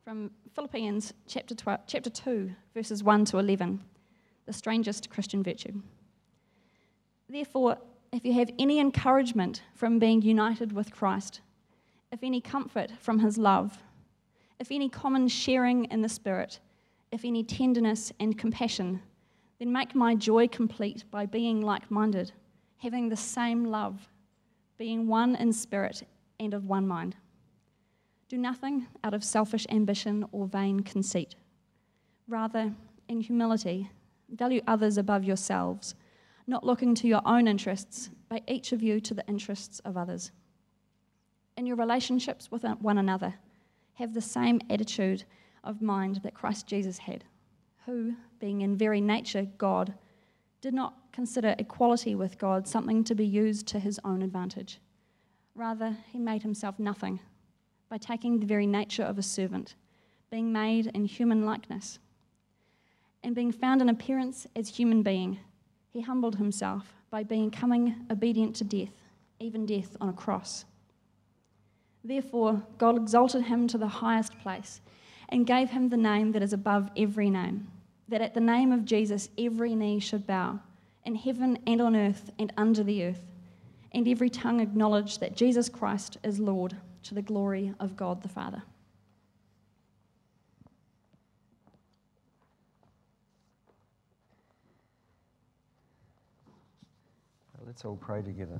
From Philippians chapter 2, verses 1 to 11, the strangest Christian virtue. Therefore, if you have any encouragement from being united with Christ, if any comfort from his love, if any common sharing in the Spirit, if any tenderness and compassion, then make my joy complete by being like-minded, having the same love, being one in spirit and of one mind. Do nothing out of selfish ambition or vain conceit. Rather, in humility, value others above yourselves, not looking to your own interests, but each of you to the interests of others. In your relationships with one another, have the same attitude of mind that Christ Jesus had, who, being in very nature God, did not consider equality with God something to be used to his own advantage. Rather, he made himself nothing, by taking the very nature of a servant, being made in human likeness. And being found in appearance as human being, he humbled himself by becoming obedient to death, even death on a cross. Therefore, God exalted him to the highest place and gave him the name that is above every name, that at the name of Jesus every knee should bow, in heaven and on earth and under the earth, and every tongue acknowledge that Jesus Christ is Lord, to the glory of God the Father. Let's all pray together.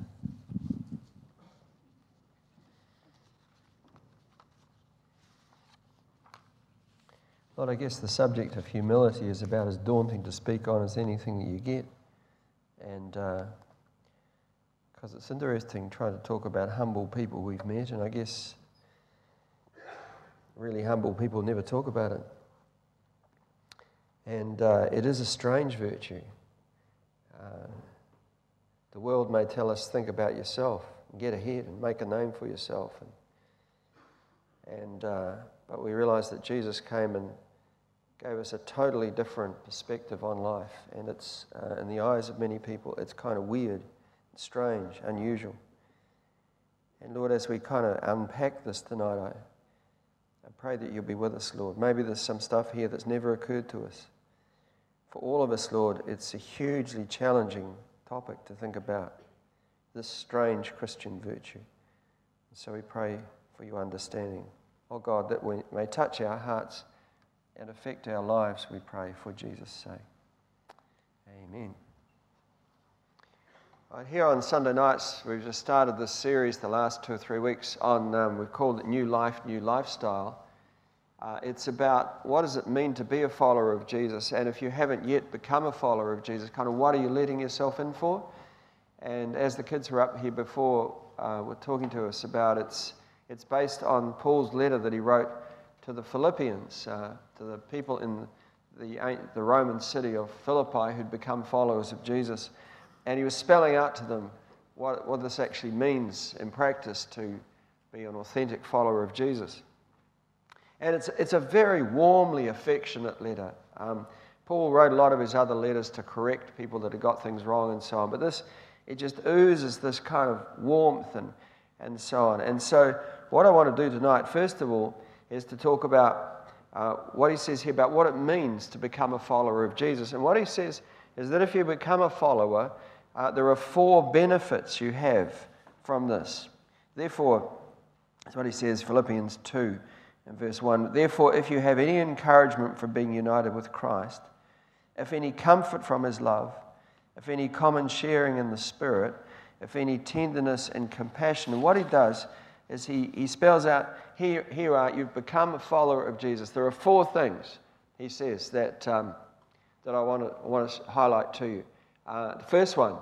Lord, I guess the subject of humility is about as daunting to speak on as anything that you get. And because it's interesting trying to talk about humble people we've met, and I guess really humble people never talk about it. And it is a strange virtue. The world may tell us, think about yourself, and get ahead and make a name for yourself. But we realize that Jesus came and gave us a totally different perspective on life. And it's, in the eyes of many people, it's kind of weird, strange, unusual. And Lord, as we kind of unpack this tonight, I pray that you'll be with us, Lord. Maybe there's some stuff here that's never occurred to us. For all of us, Lord, it's a hugely challenging topic to think about, this strange Christian virtue. And so we pray for your understanding. Oh God, that we may touch our hearts and affect our lives, we pray for Jesus' sake. Amen. Right, here on Sunday nights, we've just started this series the last 2 or 3 weeks on, we've called it New Life, New Lifestyle. It's about what does it mean to be a follower of Jesus, and if you haven't yet become a follower of Jesus, kind of what are you letting yourself in for? And as the kids were up here before, were talking to us about it's based on Paul's letter that he wrote to the Philippians, to the people in the Roman city of Philippi who'd become followers of Jesus. And he was spelling out to them what this actually means in practice to be an authentic follower of Jesus. And it's a very warmly affectionate letter. Paul wrote a lot of his other letters to correct people that had got things wrong and so on. But this, it just oozes this kind of warmth and so on. And so what I want to do tonight, first of all, is to talk about what he says here about what it means to become a follower of Jesus. And what he says is that if you become a follower, there are 4 benefits you have from this. Therefore, that's what he says, Philippians 2 and verse 1. Therefore, if you have any encouragement from being united with Christ, if any comfort from his love, if any common sharing in the Spirit, if any tenderness and compassion. And what he does is he spells out, here you've become a follower of Jesus. There are 4 things, he says, that I want to highlight to you. The first one,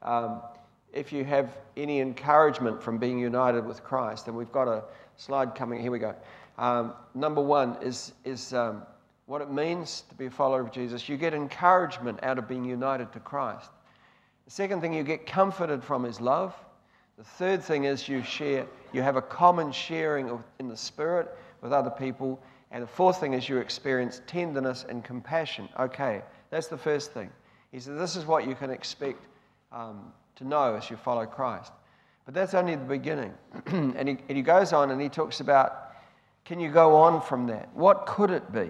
if you have any encouragement from being united with Christ, and we've got a slide coming, here we go. Number 1 is what it means to be a follower of Jesus. You get encouragement out of being united to Christ. The second thing, you get comforted from his love. The third thing is you have a common sharing in the Spirit with other people. And the fourth thing is you experience tenderness and compassion. Okay, that's the first thing. He said this is what you can expect to know as you follow Christ. But that's only the beginning. And he goes on and he talks about Can you go on from that? What could it be?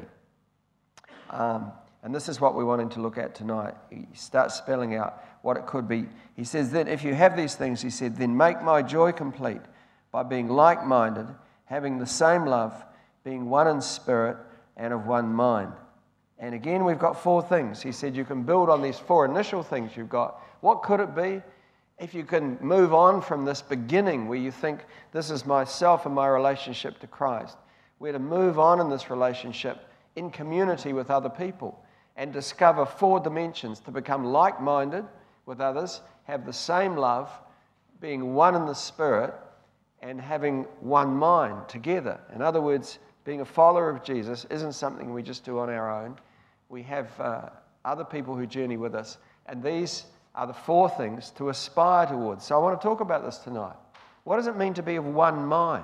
And this is what we're wanting to look at tonight. He starts spelling out what it could be. He says, then if you have these things, he said, then make my joy complete by being like-minded, having the same love, being one in spirit and of one mind. And again, we've got 4 things. He said you can build on these 4 initial things you've got. What could it be? If you can move on from this beginning where you think this is myself and my relationship to Christ, we're to move on in this relationship in community with other people and discover 4 dimensions to become like-minded with others, have the same love, being one in the Spirit, and having one mind together. In other words, being a follower of Jesus isn't something we just do on our own. We have other people who journey with us, and these are the 4 things to aspire towards. So I want to talk about this tonight. What does it mean to be of one mind?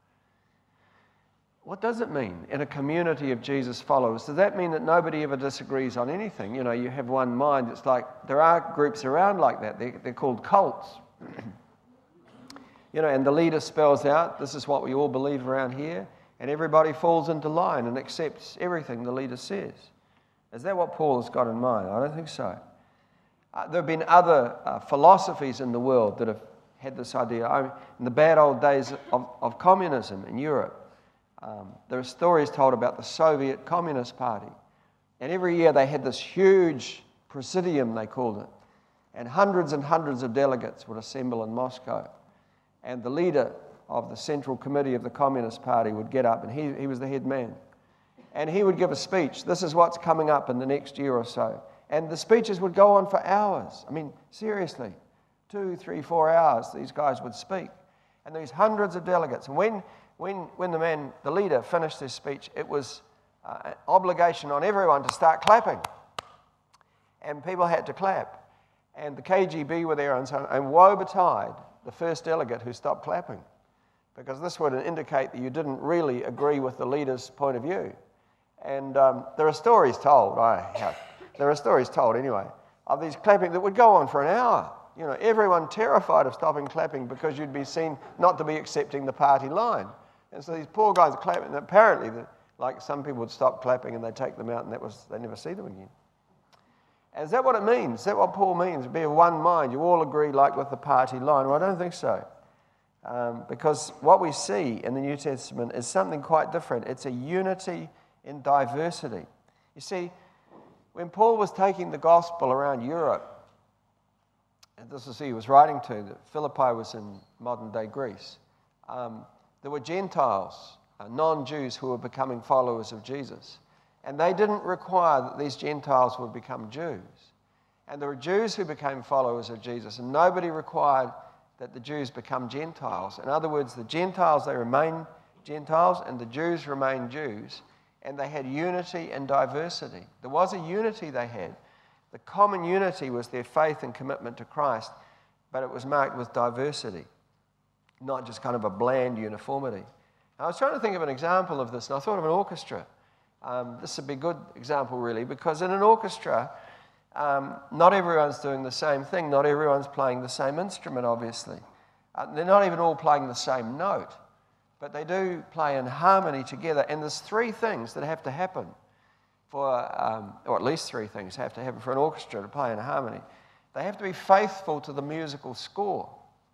What does it mean in a community of Jesus followers? Does that mean that nobody ever disagrees on anything? You know, you have one mind. It's like there are groups around like that. They're called cults. You know, and the leader spells out, this is what we all believe around here, and everybody falls into line and accepts everything the leader says. Is that what Paul has got in mind? I don't think so. There have been other philosophies in the world that have had this idea. In the bad old days of communism in Europe, there are stories told about the Soviet Communist Party. And every year they had this huge presidium, they called it. And hundreds of delegates would assemble in Moscow. And the leader of the Central Committee of the Communist Party would get up, and he was the head man. And he would give a speech. This is what's coming up in the next year or so. And the speeches would go on for hours. I mean, seriously, 2, 3, 4 hours these guys would speak. And these hundreds of delegates. And when the leader finished his speech, it was an obligation on everyone to start clapping. And people had to clap. And the KGB were there, and woe betide the first delegate who stopped clapping, because this would indicate that you didn't really agree with the leader's point of view. And there are stories told, anyway, of these clapping that would go on for an hour. You know, everyone terrified of stopping clapping because you'd be seen not to be accepting the party line. And so these poor guys are clapping, and apparently, like some people would stop clapping and they'd take them out, and they never see them again. Is that what it means? Is that what Paul means? Be of one mind. You all agree like with the party line. Well, I don't think so. Because what we see in the New Testament is something quite different. It's a unity in diversity. You see, when Paul was taking the gospel around Europe, and this is who he was writing to, that Philippi was in modern-day Greece, there were Gentiles, non-Jews who were becoming followers of Jesus. And they didn't require that these Gentiles would become Jews. And there were Jews who became followers of Jesus, and nobody required that the Jews become Gentiles. In other words, the Gentiles, they remain Gentiles, and the Jews remain Jews, and they had unity and diversity. There was a unity they had. The common unity was their faith and commitment to Christ, but it was marked with diversity, not just kind of a bland uniformity. I was trying to think of an example of this, and I thought of an orchestra. This would be a good example, really, because in an orchestra, not everyone's doing the same thing. Not everyone's playing the same instrument, obviously. They're not even all playing the same note, but they do play in harmony together. And there's 3 things that have to happen or at least 3 things have to happen for an orchestra to play in harmony. They have to be faithful to the musical score.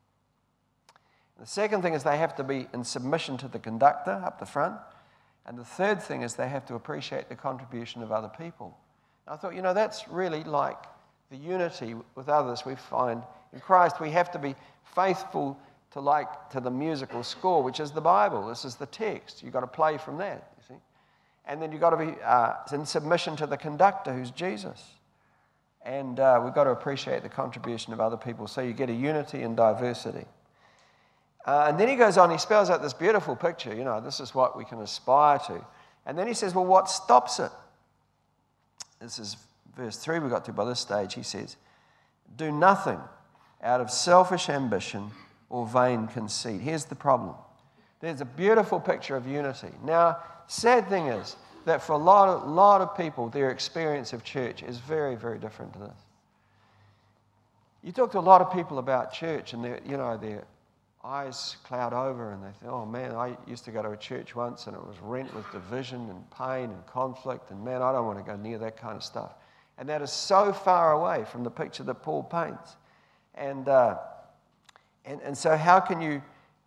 The second thing is they have to be in submission to the conductor up the front. And the third thing is they have to appreciate the contribution of other people. And I thought, that's really like the unity with others we find in Christ. We have to be faithful to the musical score, which is the Bible. This is the text. You've got to play from that, you see. And then you've got to be in submission to the conductor, who's Jesus. And we've got to appreciate the contribution of other people, so you get a unity and diversity. And then he goes on, he spells out this beautiful picture, this is what we can aspire to. And then he says, well, what stops it? This is verse 3 we got to by this stage. He says, do nothing out of selfish ambition or vain conceit. Here's the problem. There's a beautiful picture of unity. Now, sad thing is that for a lot of people, their experience of church is very, very different to this. You talk to a lot of people about church, and they're eyes cloud over and they think, oh man, I used to go to a church once and it was rent with division and pain and conflict, and man, I don't want to go near that kind of stuff. And that is so far away from the picture that Paul paints. And so how can you,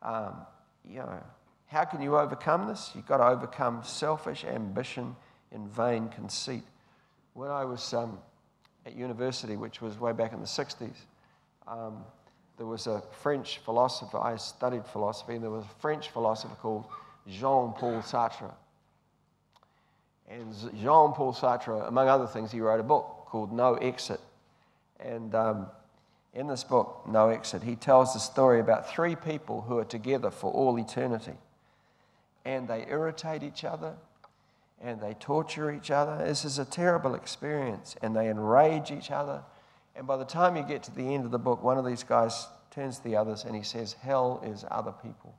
how can you overcome this? You've got to overcome selfish ambition and vain conceit. When I was at university, which was way back in the 60s, there was a French philosopher. I studied philosophy, and there was a French philosopher called Jean-Paul Sartre. And Jean-Paul Sartre, among other things, he wrote a book called No Exit. And in this book, No Exit, he tells the story about three people who are together for all eternity. And they irritate each other, and they torture each other. This is a terrible experience. And they enrage each other. And by the time you get to the end of the book, one of these guys turns to the others and he says, hell is other people.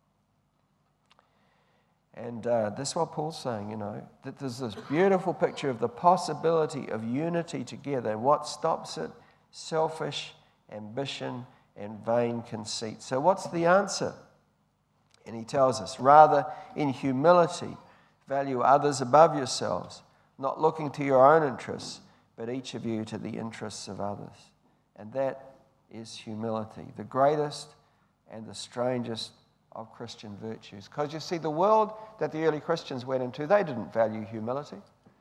And that's what Paul's saying, that there's this beautiful picture of the possibility of unity together. And what stops it? Selfish ambition and vain conceit. So what's the answer? And he tells us, rather in humility, value others above yourselves, not looking to your own interests, but each of you to the interests of others. And that is humility, the greatest and the strangest of Christian virtues. Because you see, the world that the early Christians went into, they didn't value humility.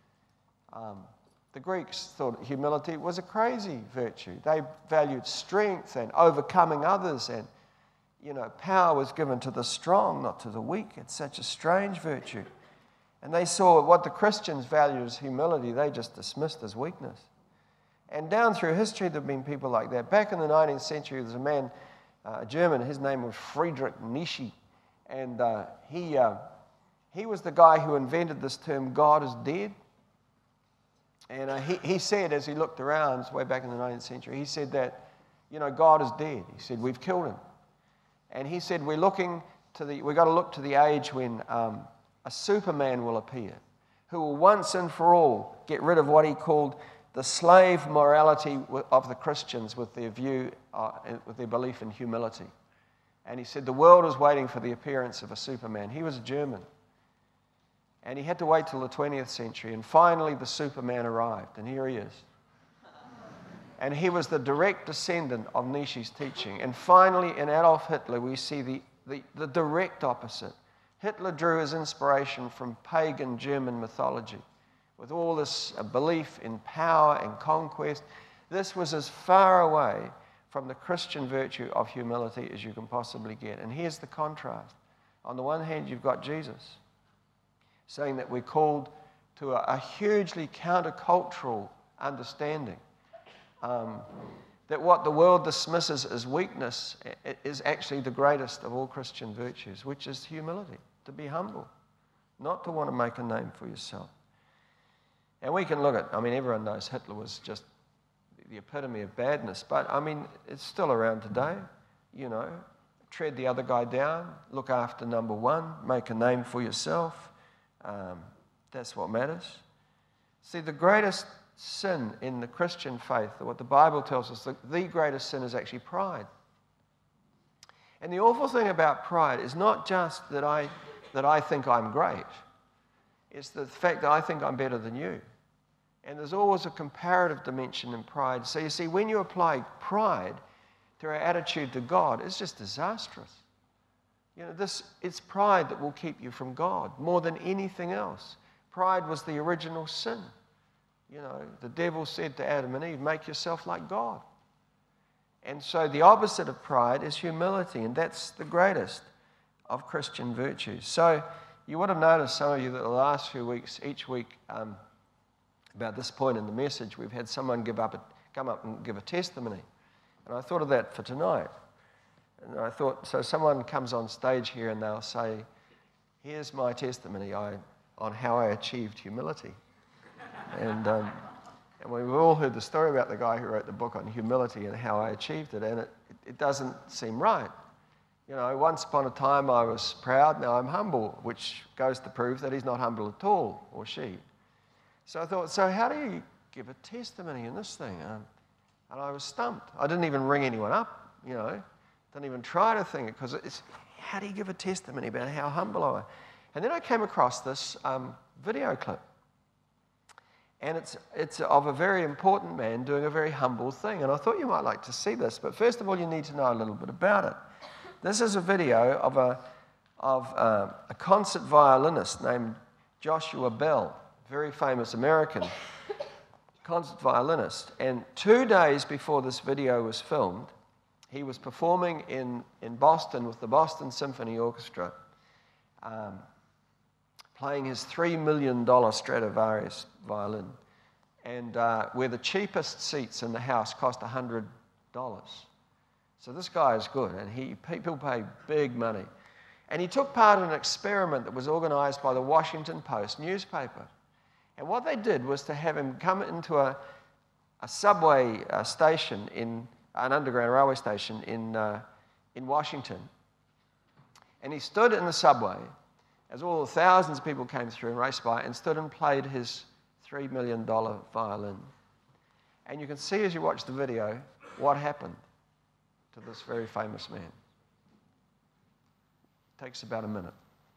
The Greeks thought humility was a crazy virtue. They valued strength and overcoming others, and power was given to the strong, not to the weak. It's such a strange virtue. And they saw what the Christians valued as humility, they just dismissed as weakness. And down through history, there have been people like that. Back in the 19th century, there's a man, a German, his name was Friedrich Nietzsche. And he was the guy who invented this term, God is dead. And he said, as he looked around, way back in the 19th century, he said that, God is dead. He said, we've killed him. And he said, we've got to look to the age when a Superman will appear, who will once and for all get rid of what he called the slave morality of the Christians with their with their belief in humility. And he said the world is waiting for the appearance of a Superman. He was a German. And he had to wait till the 20th century, and finally the Superman arrived, and here he is. And he was the direct descendant of Nietzsche's teaching. And finally, in Adolf Hitler, we see the direct opposite. Hitler drew his inspiration from pagan German mythology. With all this belief in power and conquest, this was as far away from the Christian virtue of humility as you can possibly get. And here's the contrast. On the one hand, you've got Jesus saying that we're called to a hugely countercultural understanding. That what the world dismisses as weakness is actually the greatest of all Christian virtues, which is humility. To be humble, not to want to make a name for yourself. And we can look at, everyone knows Hitler was just the epitome of badness, but it's still around today, tread the other guy down, look after number one, make a name for yourself. That's what matters. See, the greatest sin in the Christian faith, what the Bible tells us, the greatest sin is actually pride. And the awful thing about pride is not just that I think I'm great. It's the fact that I think I'm better than you. And there's always a comparative dimension in pride. So you see, when you apply pride to our attitude to God, it's just disastrous. It's pride that will keep you from God more than anything else. Pride was the original sin. The devil said to Adam and Eve, make yourself like God. And so the opposite of pride is humility, and that's the greatest of Christian virtues. So you would have noticed, some of you, that the last few weeks, each week, about this point in the message, we've had someone come up and give a testimony. And I thought of that for tonight. And I thought, so someone comes on stage here and they'll say, here's my testimony on how I achieved humility. And we've all heard the story about the guy who wrote the book on humility and how I achieved it, and it doesn't seem right. Once upon a time I was proud, now I'm humble, which goes to prove that he's not humble at all, or she. So I thought, so how do you give a testimony in this thing? And I was stumped. I didn't even ring anyone up, Don't even try to think it, because it's, how do you give a testimony about how humble I am? And then I came across this video clip. And it's of a very important man doing a very humble thing. And I thought you might like to see this. But first of all, you need to know a little bit about it. This is a video of a concert violinist named Joshua Bell, very famous American concert violinist. And 2 days before this video was filmed, he was performing in Boston with the Boston Symphony Orchestra, playing his $3 million Stradivarius violin, and where the cheapest seats in the house cost $100. So this guy is good, and people pay big money. And he took part in an experiment that was organized by the Washington Post newspaper. And what they did was to have him come into a subway station, in an underground railway station in Washington. And he stood in the subway as all the thousands of people came through and raced by, and stood and played his $3 million violin. And you can see as you watch the video what happened to this very famous man. It takes about a minute.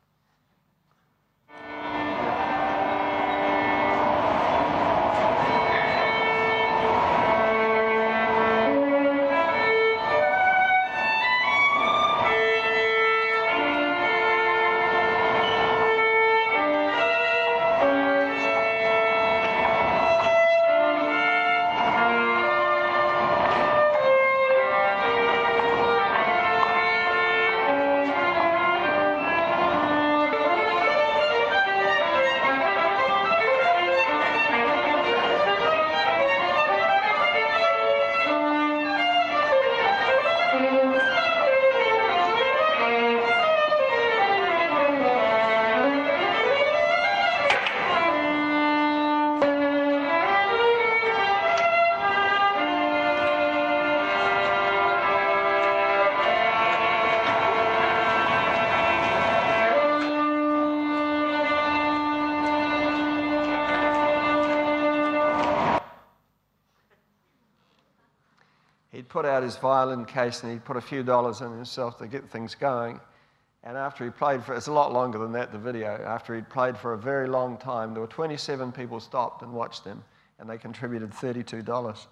He'd put out his violin case and he'd put a few dollars in himself to get things going. And after he played for, it's a lot longer than that, the video, after he'd played for a very long time, there were 27 people stopped and watched him, and they contributed $32.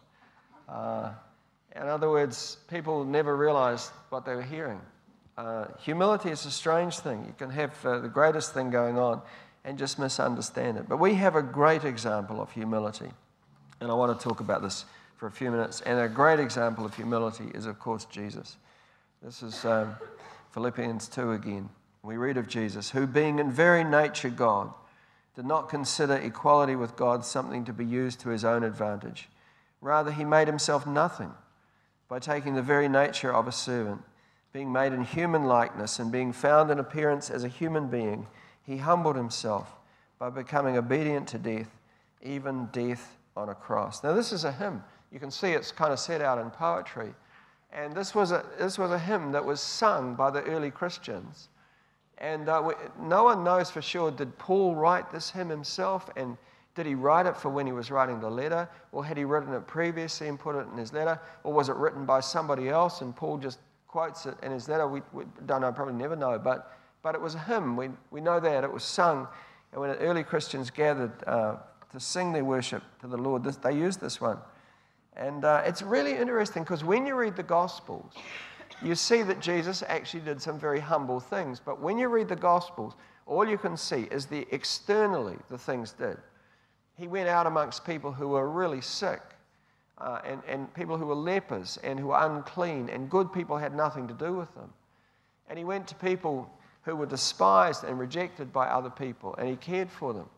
In other words, people never realized what they were hearing. Humility is a strange thing. You can have the greatest thing going on and just misunderstand it. But we have a great example of humility, and I want to talk about this for a few minutes. And a great example of humility is, of course, Jesus. This is Philippians 2 again. We read of Jesus, who being in very nature God, did not consider equality with God something to be used to his own advantage. Rather, he made himself nothing by taking the very nature of a servant. Being made in human likeness and being found in appearance as a human being, he humbled himself by becoming obedient to death, even death on a cross. Now, this is a hymn. You can see it's kind of set out in poetry. And this was a hymn that was sung by the early Christians. And no one knows for sure, did Paul write this hymn himself? And did he write it for when he was writing the letter? Or had he written it previously and put it in his letter? Or was it written by somebody else and Paul just quotes it in his letter? We don't know, probably never know. But it was a hymn. We know that. It was sung. And when the early Christians gathered to sing their worship to the Lord, they used this one. And it's really interesting because when you read the Gospels, you see that Jesus actually did some very humble things. But when you read the Gospels, all you can see is externally the things did. He went out amongst people who were really sick and people who were lepers and who were unclean, and good people had nothing to do with them. And he went to people who were despised and rejected by other people, and he cared for them.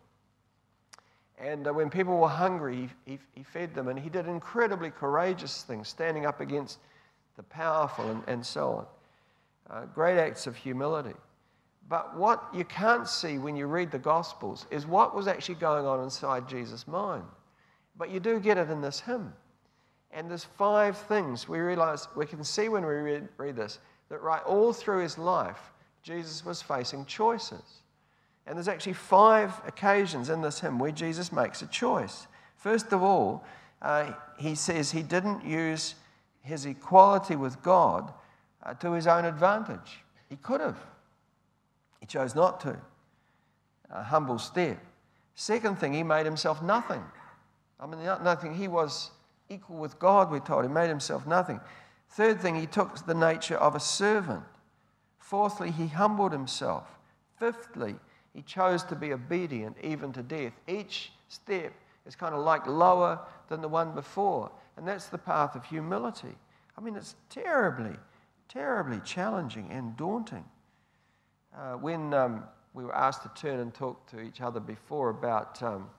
And when people were hungry, he fed them, and he did incredibly courageous things, standing up against the powerful and so on. Great acts of humility. But what you can't see when you read the Gospels is what was actually going on inside Jesus' mind. But you do get it in this hymn. And there's 5 things we can see when we read this, that right all through his life, Jesus was facing choices. And there's actually 5 occasions in this hymn where Jesus makes a choice. First of all, he says he didn't use his equality with God to his own advantage. He could have. He chose not to. A humble step. Second thing, he made himself nothing. I mean, nothing. He was equal with God, we're told. He made himself nothing. Third thing, he took the nature of a servant. Fourthly, he humbled himself. Fifthly, he chose to be obedient even to death. Each step is kind of like lower than the one before. And that's the path of humility. I mean, it's terribly, terribly challenging and daunting. When we were asked to turn and talk to each other before about,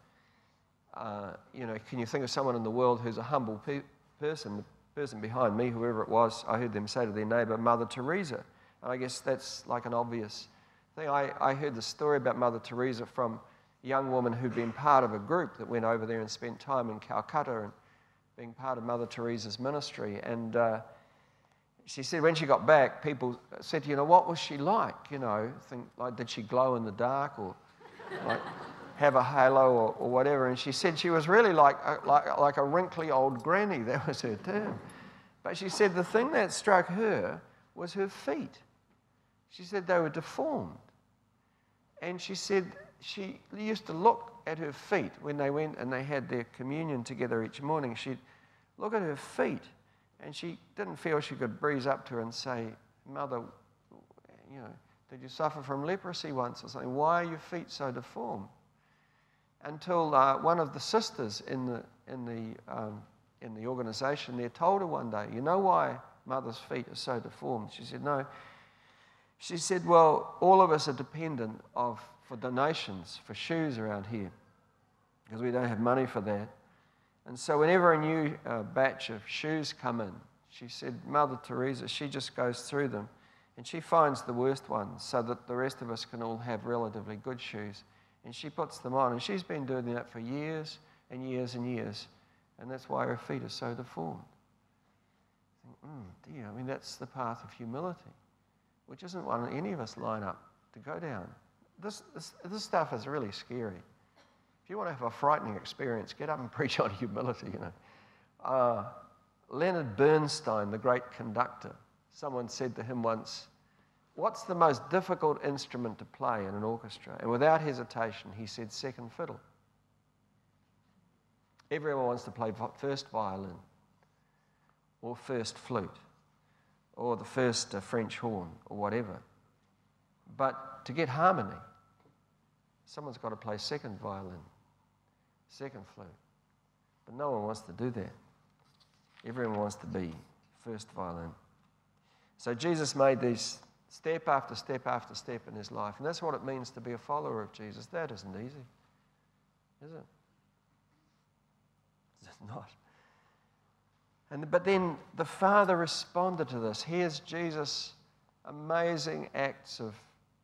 can you think of someone in the world who's a humble person? The person behind me, whoever it was, I heard them say to their neighbour, Mother Teresa. And I guess that's like an obvious thing. I heard the story about Mother Teresa from a young woman who'd been part of a group that went over there and spent time in Calcutta and being part of Mother Teresa's ministry. And she said when she got back, people said, what was she like? Did she glow in the dark or like have a halo or whatever? And she said she was really like a wrinkly old granny. That was her term. But she said the thing that struck her was her feet. She said they were deformed. And she said she used to look at her feet when they went and they had their communion together each morning. She'd look at her feet, and she didn't feel she could breeze up to her and say, Mother, did you suffer from leprosy once or something? Why are your feet so deformed? Until one of the sisters in the organisation there told her one day, you know why Mother's feet are so deformed? She said, no. She said, well, all of us are dependent for donations for shoes around here because we don't have money for that. And so whenever a new batch of shoes come in, she said, Mother Teresa, she just goes through them and she finds the worst ones so that the rest of us can all have relatively good shoes. And she puts them on. And she's been doing that for years and years and years. And that's why her feet are so deformed. Dear, I mean, that's the path of humility, which isn't one any of us line up to go down. This stuff is really scary. If you want to have a frightening experience, get up and preach on humility, Leonard Bernstein, the great conductor, someone said to him once, what's the most difficult instrument to play in an orchestra? And without hesitation, he said second fiddle. Everyone wants to play first violin or first flute or the first French horn or whatever. But to get harmony, someone's got to play second violin, second flute. But no one wants to do that. Everyone wants to be first violin. So Jesus made these step after step after step in his life. And that's what it means to be a follower of Jesus. That isn't easy, is it? It's not. But then the Father responded to this. Here's Jesus' amazing acts of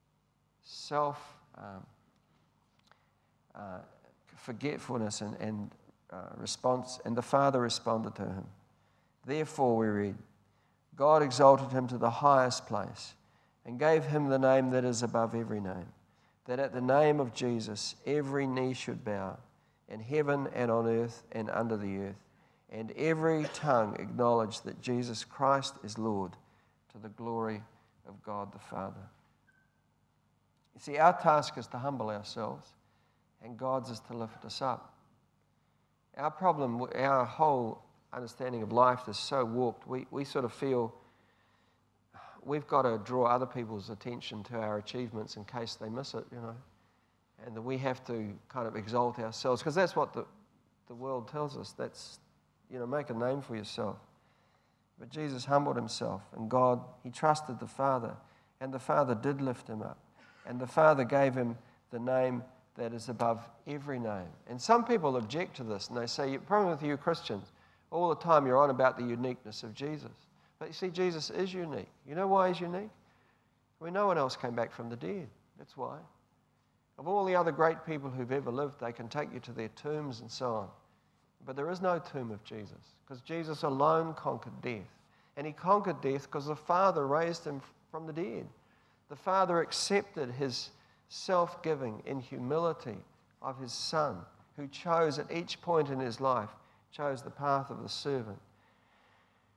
forgetfulness and response. And the Father responded to him. Therefore, we read, God exalted him to the highest place and gave him the name that is above every name, that at the name of Jesus every knee should bow, in heaven and on earth and under the earth, and every tongue acknowledge that Jesus Christ is Lord, to the glory of God the Father. You see, our task is to humble ourselves, and God's is to lift us up. Our problem, our whole understanding of life is so warped. We sort of feel we've got to draw other people's attention to our achievements in case they miss it, and that we have to kind of exalt ourselves, because that's what the world tells us. That's, make a name for yourself. But Jesus humbled himself, and God, he trusted the Father, and the Father did lift him up, and the Father gave him the name that is above every name. And some people object to this, and they say, the problem with you Christians, all the time you're on about the uniqueness of Jesus. But you see, Jesus is unique. You know why he's unique? Well, no one else came back from the dead. That's why. Of all the other great people who've ever lived, they can take you to their tombs and so on. But there is no tomb of Jesus, because Jesus alone conquered death. And he conquered death because the Father raised him from the dead. The Father accepted his self-giving in humility of his Son, who chose at each point in his life, chose the path of the servant.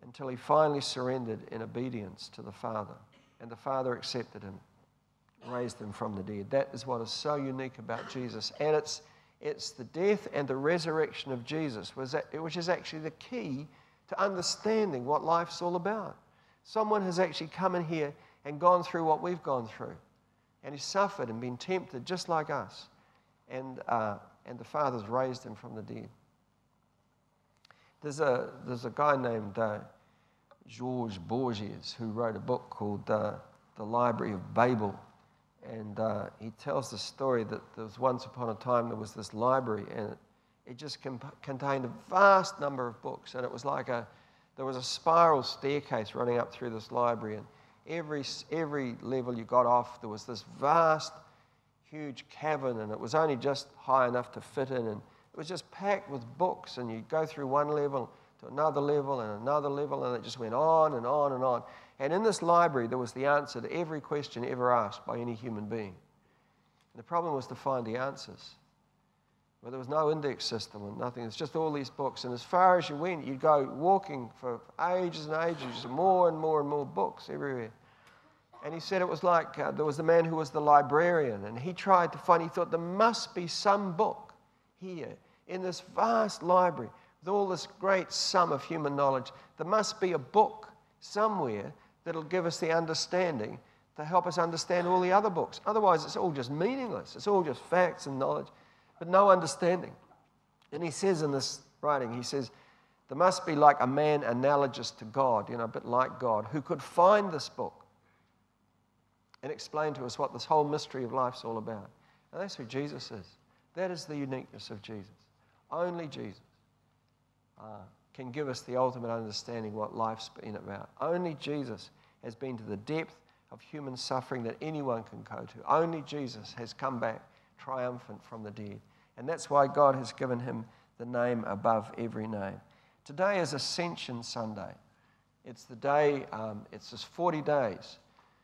until he finally surrendered in obedience to the Father. And the Father accepted him, raised him from the dead. That is what is so unique about Jesus. And it's the death and the resurrection of Jesus, which is actually the key to understanding what life's all about. Someone has actually come in here and gone through what we've gone through. And he's suffered and been tempted just like us. And the Father's raised him from the dead. There's a guy named George Borges who wrote a book called The Library of Babel. And he tells the story that there was once upon a time there was this library, and it just contained a vast number of books. And it was like there was a spiral staircase running up through this library, and every level you got off, there was this vast, huge cavern, and it was only just high enough to fit in, and it was just packed with books, and you'd go through one level to another level and another level, and it just went on and on and on. And in this library, there was the answer to every question ever asked by any human being. And the problem was to find the answers. Well, there was no index system and nothing. It's just all these books. And as far as you went, you'd go walking for ages and ages, more and more and more books everywhere. And he said it was like there was the man who was the librarian, and he tried to find, he thought there must be some book here in this vast library with all this great sum of human knowledge. There must be a book somewhere that'll give us the understanding to help us understand all the other books. Otherwise, it's all just meaningless. It's all just facts and knowledge, but no understanding. And he says in this writing, he says, there must be like a man analogous to God, a bit like God, who could find this book and explain to us what this whole mystery of life's all about. And that's who Jesus is. That is the uniqueness of Jesus. Only Jesus can give us the ultimate understanding what life's been about. Only Jesus has been to the depth of human suffering that anyone can go to. Only Jesus has come back triumphant from the dead. And that's why God has given him the name above every name. Today is Ascension Sunday. It's the day, it's just 40 days,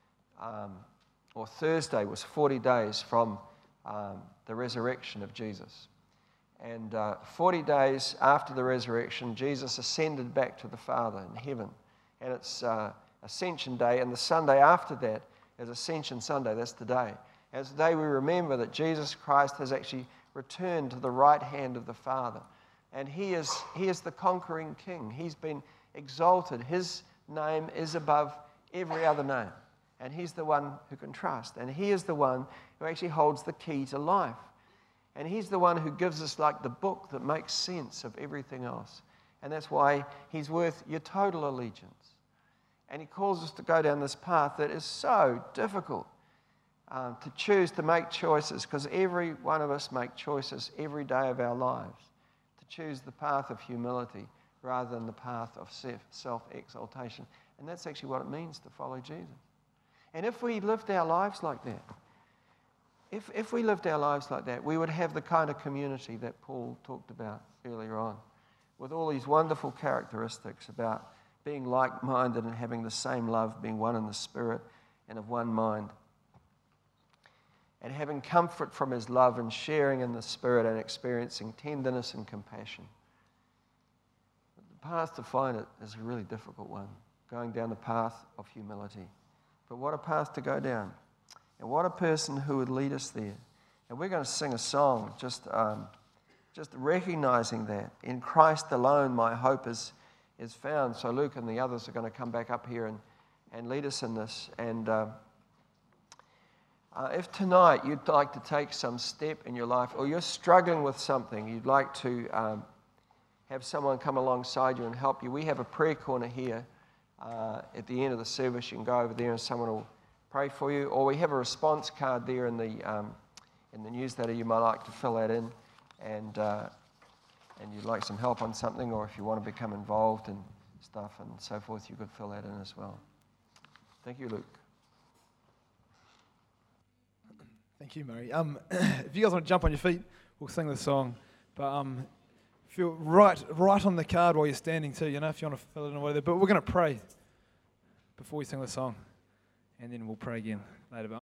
or Thursday was 40 days from the resurrection of Jesus. And 40 days after the resurrection, Jesus ascended back to the Father in heaven. And it's Ascension Day, and the Sunday after that is Ascension Sunday. That's today. And it's the day we remember that Jesus Christ has actually returned to the right hand of the Father. And he is the conquering King. He's been exalted. His name is above every other name. And he's the one who can trust. And he is the one who actually holds the key to life. And he's the one who gives us like the book that makes sense of everything else. And that's why he's worth your total allegiance. And he calls us to go down this path that is so difficult to choose to make choices, because every one of us make choices every day of our lives to choose the path of humility rather than the path of self-exaltation. And that's actually what it means to follow Jesus. And if we lived our lives like that, if we lived our lives like that, we would have the kind of community that Paul talked about earlier on, with all these wonderful characteristics about being like-minded and having the same love, being one in the Spirit and of one mind, and having comfort from his love and sharing in the Spirit and experiencing tenderness and compassion. The path to find it is a really difficult one, going down the path of humility. But what a path to go down. And what a person who would lead us there. And we're going to sing a song just recognizing that. In Christ alone my hope is found. So Luke and the others are going to come back up here and lead us in this. And if tonight you'd like to take some step in your life, or you're struggling with something, you'd like to have someone come alongside you and help you, we have a prayer corner here. At the end of the service, you can go over there and someone will pray for you. Or we have a response card there in the newsletter. You might like to fill that in, and you'd like some help on something, or if you want to become involved in stuff and so forth, you could fill that in as well. Thank you, Luke. Thank you, Murray. If you guys want to jump on your feet, we'll sing this song. But feel right on the card while you're standing too, if you want to fill it in or whatever. But we're going to pray before we sing the song, and then we'll pray again later.